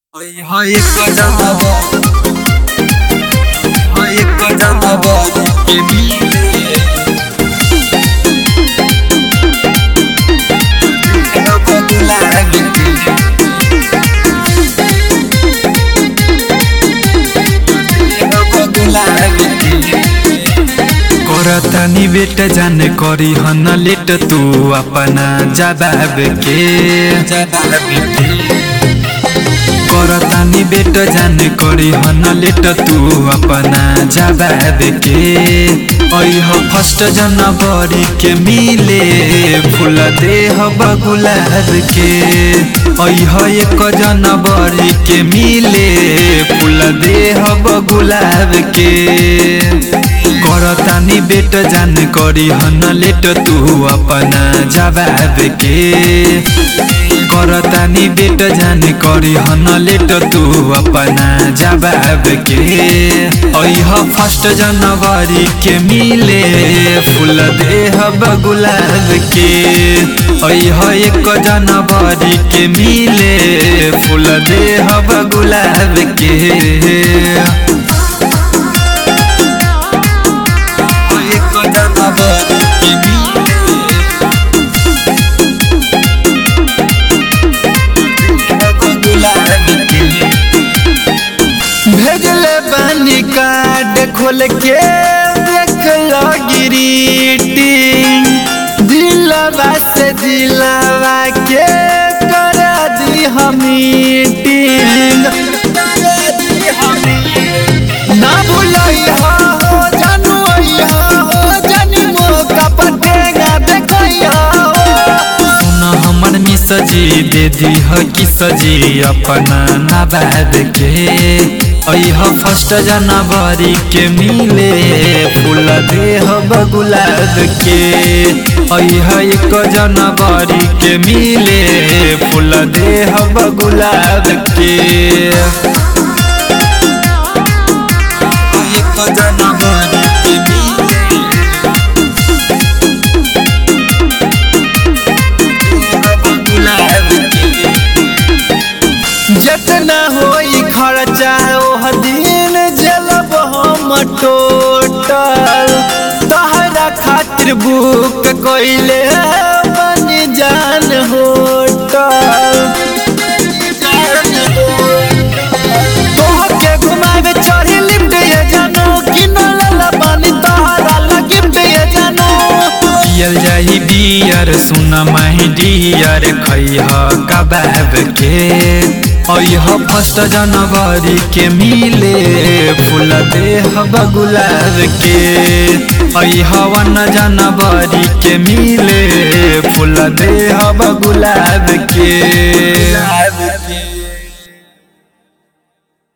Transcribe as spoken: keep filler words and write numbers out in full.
Ay hayır kazanma hayır kazanma gemiyle kapattılar gitti kapattılar gitti करतानी बेटा जाने करी हन लेट तू अपना जवाब के जवाब के करतानी बेटा जाने करी हन लेट तू अपना जवाब के अह फर्स्ट जनवरी के मिले फूल देह गुलाब के अह एक जनवरी के मिले फूल देह गुलाब के करतानी बेट जान करी हन लेट तू अपना जवाब के करतानी बेट जान करी हन लेट तू अपना जवाब के अह फर्स्ट जनवरी के मिले फूल देह गुलाब के अह एक जनवरी के मिले फूल देह गुलाब के भेजले बानी कार्ड खोल के देख लो ग्रीटिंग दिलवा से दिलवा के करा दी हम मीटिंग ना भूलई हो जानू हो जानी मौका पटेगा देखई हो सुना हमर मिसजी दे दी ह कि सजी अपना नवाद के अह फर्स्ट जनवरी के मिले फूल देह गुलाब के अह एक जनवरी के मिले फूल देह गुलाब के एक जनवरी के मिले गुलाब के जितना होई खर्चा ओह दिन जलब हम टोटल तहरा खातिर बुक कइले बनी जान होटल तोह के घुमावे चढ़ी लिफ्ट ये जानो किनल पानी तहरा गिफ्ट ये जानो पियल जाई बियर सुन माही डियर खैह कबाब के अह फर्स्ट जनवरी के मिले फूल देह गुलाब के अह वन जनवरी के मिले फूल देह गुलाब के।